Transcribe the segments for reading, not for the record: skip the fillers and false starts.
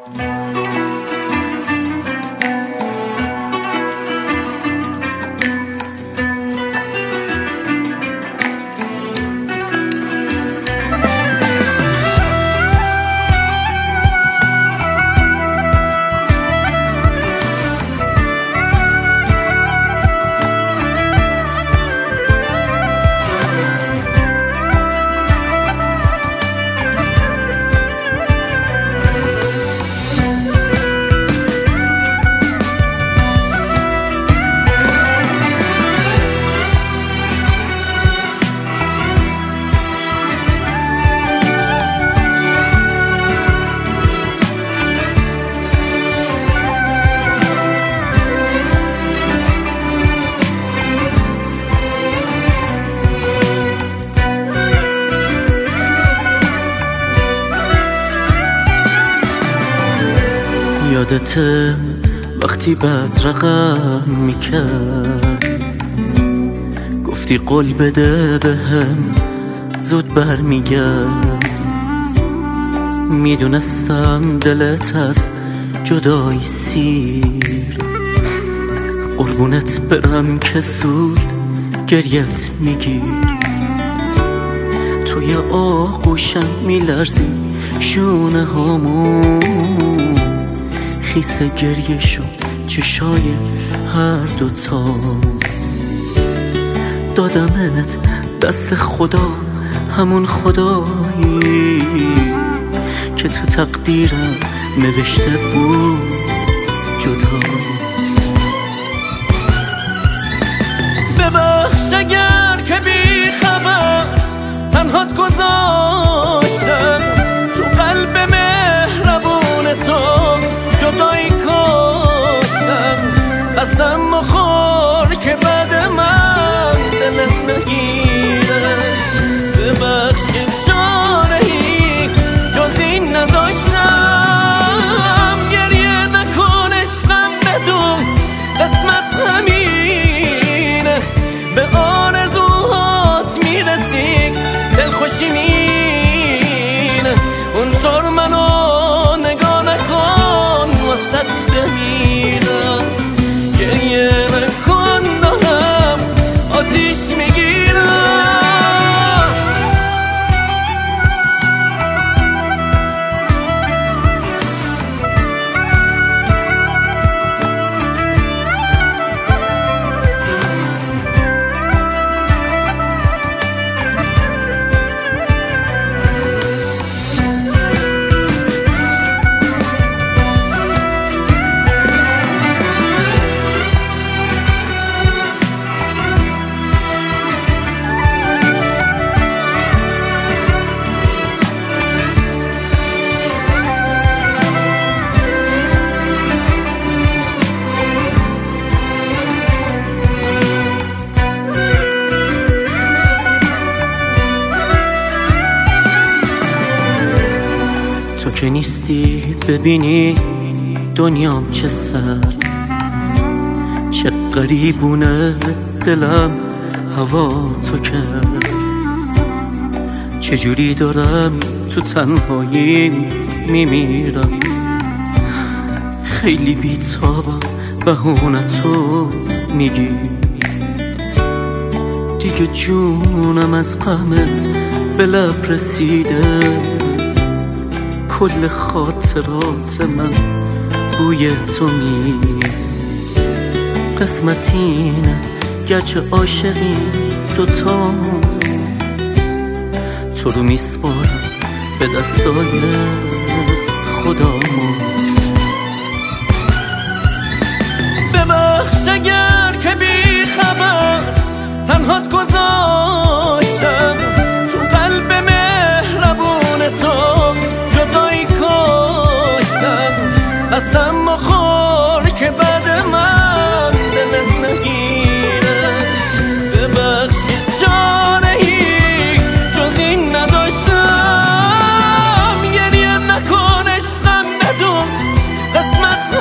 یادته وقتی بدرقم میکرد گفتی قول بده بهم زود برمیگرد. میدونستم دلت از جدایی سیر، قربونت برم که زود گریت میگیر. توی آغوشم میلرزی شونه هامون، خیس گریه شد چشای هر دوتا. دادمت دست خدا، همون خدایی که تو تقدیرم نوشته بود جدا. ببخش اگر که بی خبر تنهات گذاشتم، تو قلب مهربون تو جدایی کاشتم. قسم مخور که بعد من دلت نگیره. ببخش که چاره‌ای جز این نداشتم. گریه نکن عشقم بدون قسمت همینه. به آرزوهات میرسی دلخوشی مینه. اونطور منو نگاه نکن واسط بمیرم. گریه نکن دارم آتیش میگیرم. تو که نیستی ببینی دنیام چه سرد، چه غریبونه دلم هوا تو کرد. چجوری دارم تو تنهایی میمیرم. خیلی بی‌تابم بهونتو میگی. دیگه جونم از غمت به لب رسیده. کل خاطرات من بوی تو میده. قسمت اینه گرچه عاشقی دوتا، تو رو میسپارم به دستای خدامون. ببخش اگر که بی خبر تنهات گذاشتم، تو قلب مهربون تو جدایی کاشتم. قسم مخور که بعد من دلت نگیره. ببخش که چاره‌ای جز این نداشتم. گریه نکن عشقم بدون قسمت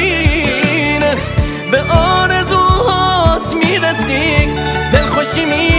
همینه. به آرزوهات میرسی دلخوشی